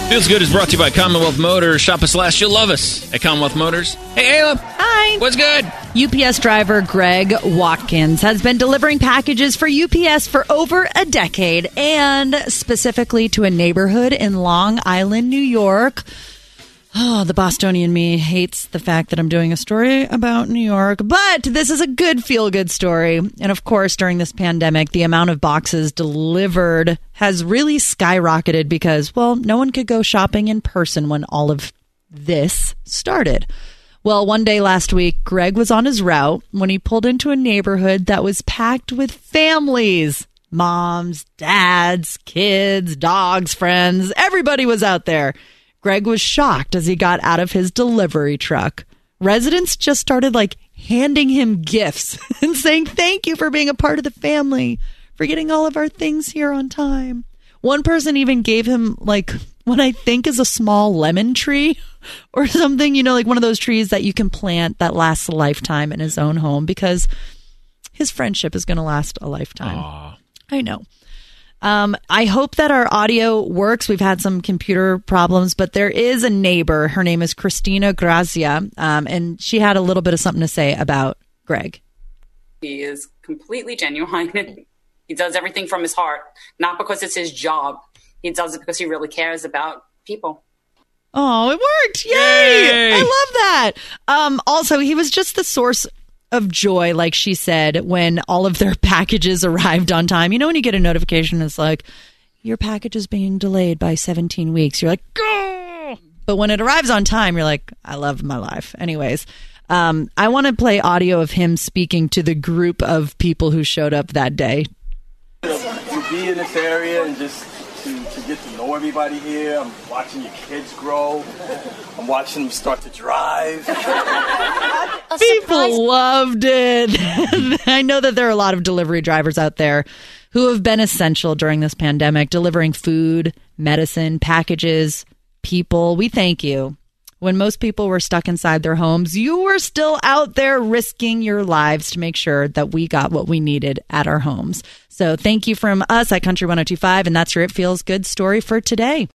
Feels Good is brought to you by Commonwealth Motors. Shop us last. You'll love us at Commonwealth Motors. Hey, Ayla. Hi. What's good? UPS driver Greg Watkins has been delivering packages for UPS for over a decade, and specifically to a neighborhood in Long Island, New York. Oh, the Bostonian me hates the fact that I'm doing a story about New York, but this is a good feel-good story. And of course, during this pandemic, the amount of boxes delivered has really skyrocketed because, well, no one could go shopping in person when all of this started. Well, one day last week, Greg was on his route when he pulled into a neighborhood that was packed with families. Moms, dads, kids, dogs, friends, everybody was out there. Greg was shocked as he got out of his delivery truck. Residents just started handing him gifts and saying, thank you for being a part of the family, for getting all of our things here on time. One person even gave him what I think is a small lemon tree or something, one of those trees that you can plant that lasts a lifetime in his own home because his friendship is going to last a lifetime. Aww. I know. I hope that our audio works. We've had some computer problems, but there is a neighbor. Her name is Christina Grazia, and she had a little bit of something to say about Greg. He is completely genuine. He does everything from his heart, not because it's his job. He does it because he really cares about people. Oh, it worked. Yay! I love that. Also, he was just the source of joy, like she said, when all of their packages arrived on time. When you get a notification, it's like, your package is being delayed by 17 weeks. You're like, go! But when it arrives on time, you're like, I love my life. Anyways, I want to play audio of him speaking to the group of people who showed up that day. To be in this area and just to get to know everybody here. I'm watching your kids grow. I'm watching them start to drive. People loved it. I know that there are a lot of delivery drivers out there who have been essential during this pandemic, delivering food, medicine, packages, people. We thank you. When most people were stuck inside their homes, you were still out there risking your lives to make sure that we got what we needed at our homes. So thank you from us at Country 102.5, and that's your It Feels Good story for today.